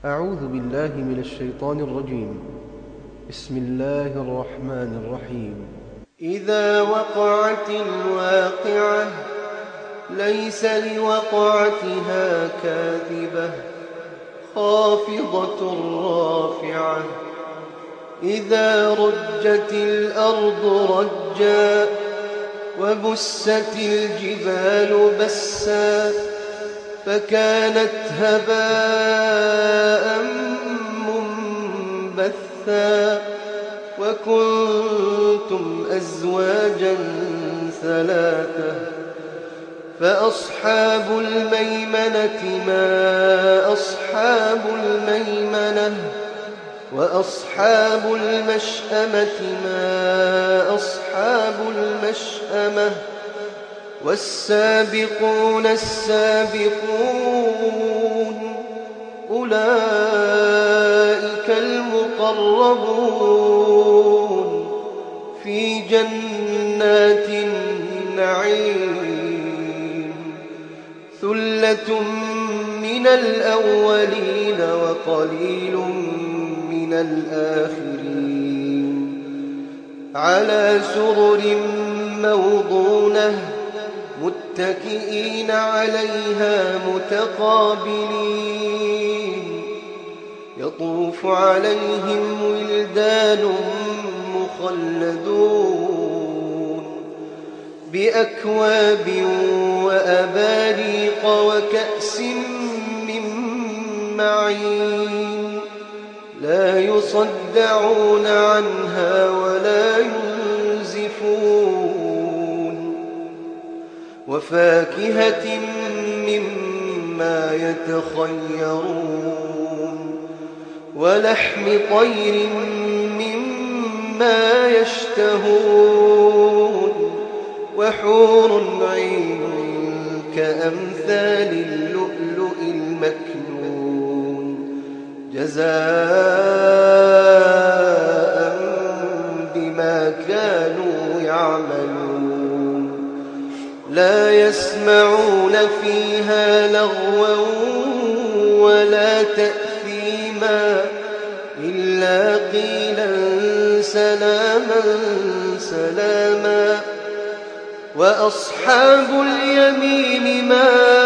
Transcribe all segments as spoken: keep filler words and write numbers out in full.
أعوذ بالله من الشيطان الرجيم. بسم الله الرحمن الرحيم. إذا وقعت الواقعة ليس لوقعتها كاذبة خافضة رافعة إذا رجت الأرض رجا وبست الجبال بسا فكانت هباء منبثا وكنتم أزواجا ثلاثة فأصحاب الميمنة ما أصحاب الميمنة وأصحاب المشأمة ما أصحاب المشأمة والسابقون السابقون أولئك المقربون في جنات النعيم ثلة من الأولين وقليل من الآخرين على سرر موضونة متكئين عليها متقابلين يطوف عليهم ولدان مخلدون بأكواب وأباريق وكأس من معين لا يصدعون عنها ولا ينزفون وفاكهة مما يتخيرون ولحم طير مما يشتهون وحور عين كأمثال اللؤلؤ المكنون جزاء بما كانوا يعملون لا يسمعون فيها لغوا ولا تأثيما إلا قيلا سلاما سلاما وأصحاب اليمين ما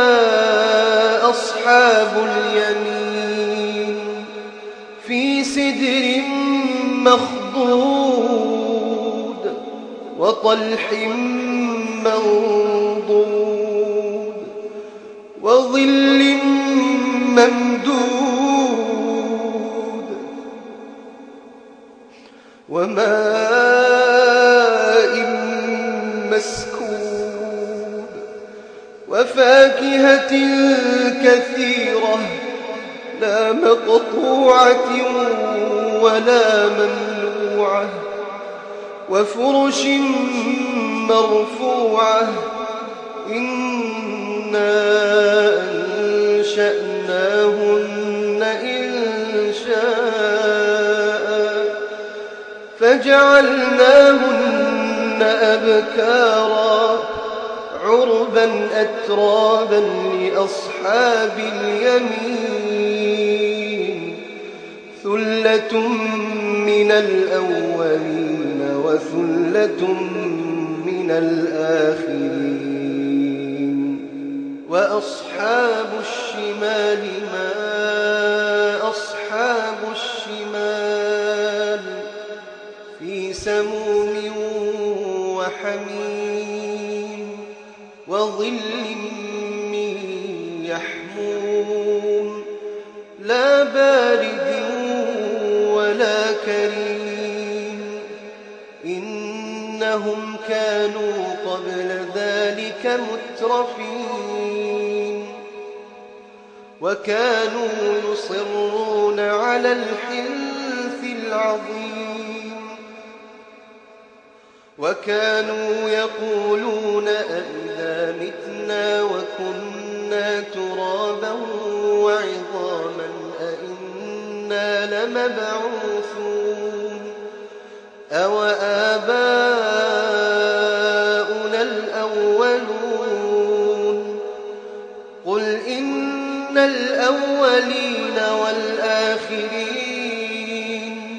أصحاب اليمين في سدر مخضود وطلح منضود وظل ممدود وماء مسكوب وفاكهة كثيرة لا مقطوعة ولا ممنوعة وفرش مرفوعة إنا أنشأناهن إنشاء فجعلناهن أبكارا عربا أترابا لأصحاب اليمين ثلة من الأولين وثلة من الآخرين وأصحاب الشمال ما أصحاب الشمال في سموم وحميم وظل من يحموم لا بارد ولا كريم إنهم كانوا قبل ذلك مترفين وكانوا يصرون على الحنث العظيم وكانوا يقولون أئذا متنا وكنا ترابا وعظاما أئنا لمبعوثون أو آباؤنا الأولون قل إن الأولين والآخرين الآخرين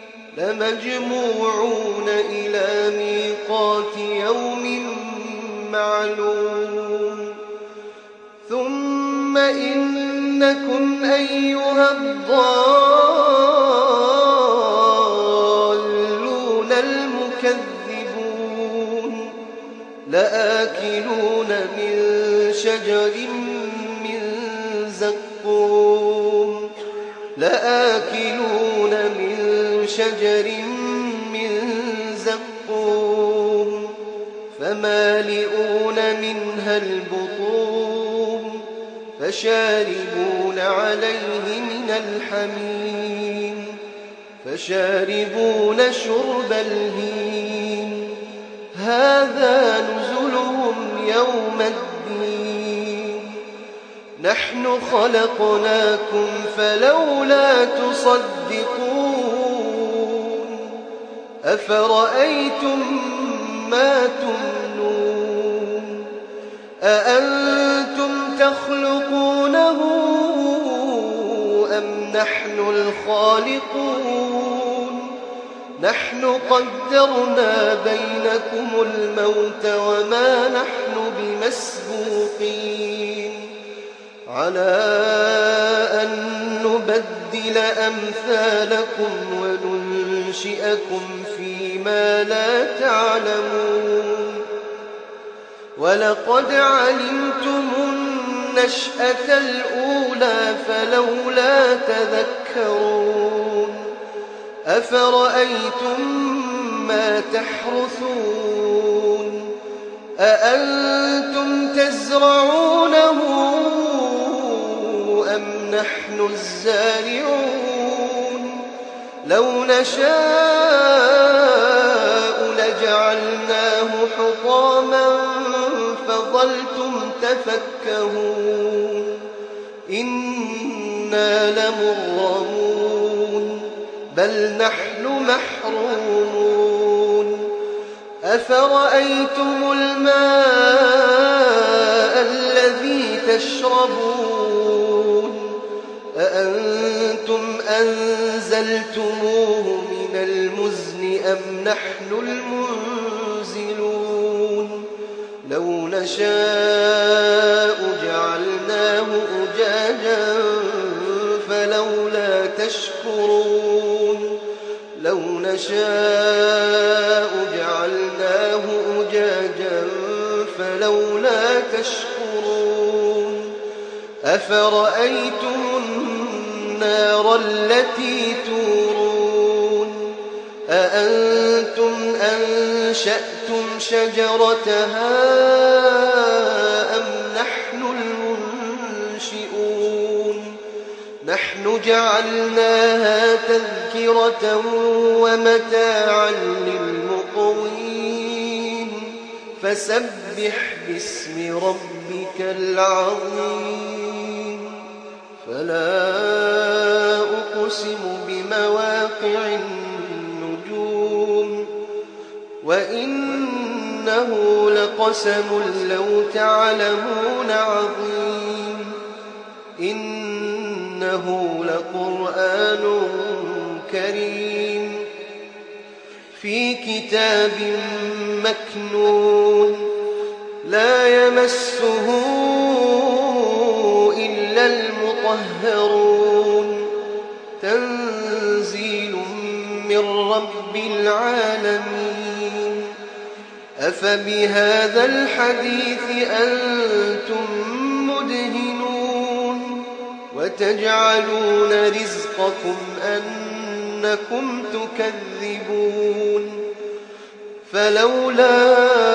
لمجموعون إلى ميقات يوم معلوم ثم إنكم أيها الضالون المكذبون لآكلون من شجر من زقوم لآكلون من شجر من زقوم فمالئون منها البطون فشاربون عليه من الحميم فشاربون شرب الهيم هذا نزلهم يوم الدين نحن خلقناكم فلولا تصدقون أفرأيتم ما تمنون أأنتم تخلقونه أم نحن الخالقون نحن قدرنا بينكم الموت وما نحن بمسبوقين على أن نبدل أمثالكم وننشئكم فيما لا تعلمون ولقد علمتم النشأة الأولى فلولا تذكرون أفرأيتم ما تحرثون أأنتم تزرعونه أم نحن الزارعون لو نشاء لجعلناه حطاما فظلتم تفكهون إنا لمغرمون بل نحن محرومون أفرأيتم الماء الذي تشربون أأنتم أنزلتموه من المزن أم نحن المنزلون لو نشاء جعلناه أجاجا فلولا تشكرون لو نشاء جعلناه أجاجا فلولا تشكرون أفرأيتم النار التي تورون أأنتم أنشأتم شجرتها أم نحن المنشئون نحن جعلناها تذكرة ومتاعا للمقوين فسبح باسم ربك العظيم فلا أقسم بمواقع النجوم وإنه لقسم لو تعلمون عظيم إنه لقرآن كريم في كتاب مكنون لا يمسه إلا المطهرون تنزيل من رب العالمين أفبهذا الحديث أنتم مدهنون وتجعلون رزقكم أنكم تكذبون فلولا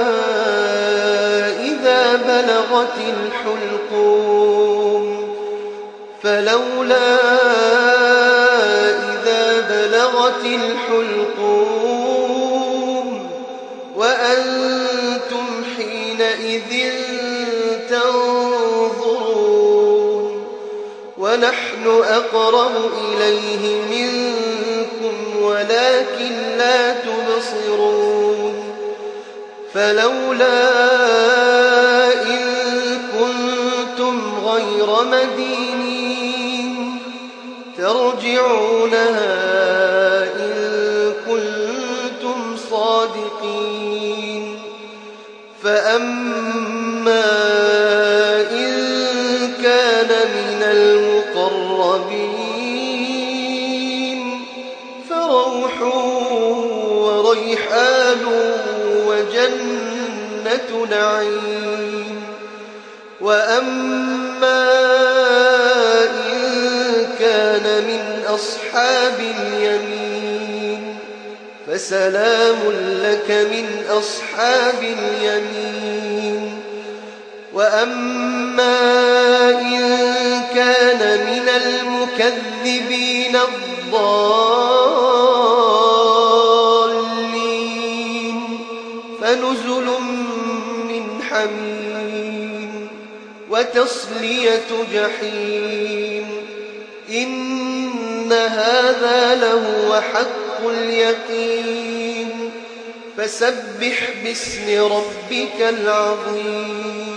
إذا بلغت الحلقوم فلولا إذا بلغت الحلقوم وأنتم حينئذ تنظرون ونحن أقرب إليه منكم ولكن لا تبصرون فلولا إن كنتم غير مدينين ترجعونها إن كنتم صادقين فأما إن كان من المقربين فروح وريحان وجنة نعيم وأما إن كان من أصحاب اليمين فسلام لك من أصحاب اليمين وأما إن كان من المكذبين الضالين فنزل من حميم وتصلية جحيم إن هذا لهو حق اليقين فسبح باسم ربك العظيم